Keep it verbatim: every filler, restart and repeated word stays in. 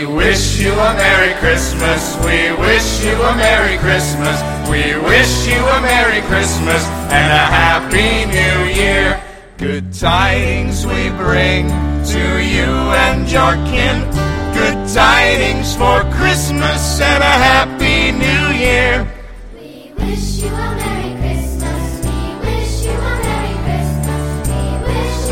wish you a Merry Christmas. We wish you a Merry Christmas. We wish you a Merry Christmas and a Happy New Year. Good tidings we bring to you and your kin. Good tidings for Christmas and a Happy New Year. We wish you a Merry